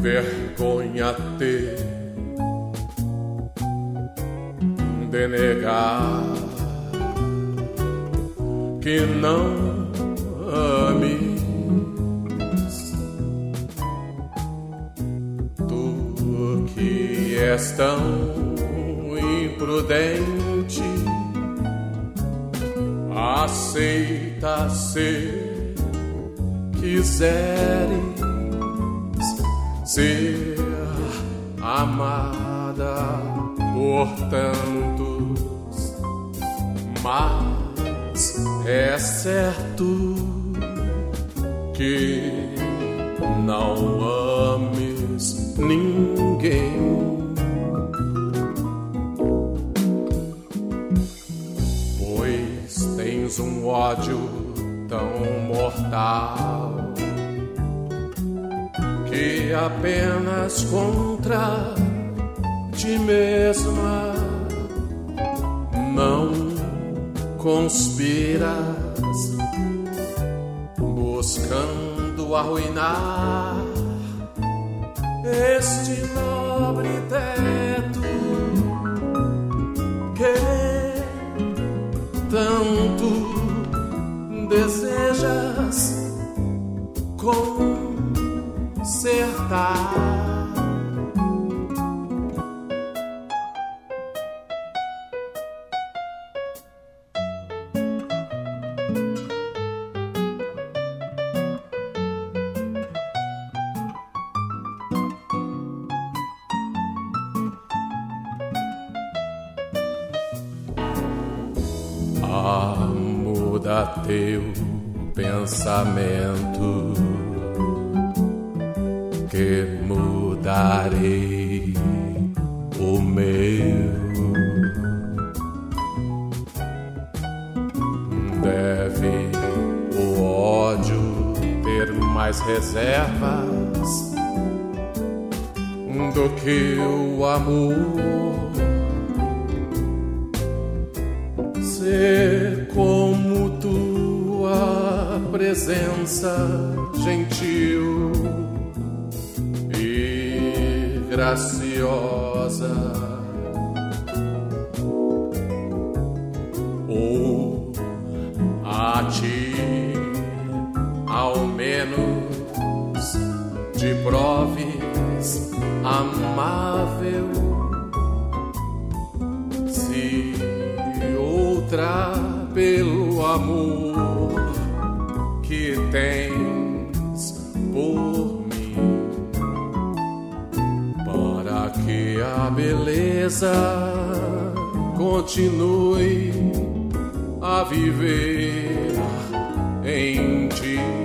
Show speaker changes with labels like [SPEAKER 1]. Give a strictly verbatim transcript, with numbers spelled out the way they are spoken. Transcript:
[SPEAKER 1] vergonha ter de negar que não ames. Tu que és tão imprudente, aceita ser, quiseres ser amada por tantos, mas é certo que não ames ninguém. Pois tens um ódio tão mortal que apenas contra ti mesma não conspiras, buscando arruinar este nobre teto que tanto desejas consertar. Ah, muda teu pensamento, que mudarei o meu. Deve o ódio ter mais reservas do que o amor. Ser como tua presença gentil e graciosa, ou a ti ao menos te proves amável. Se outra pelo amor que tens por mim, para que a beleza continue a viver em ti.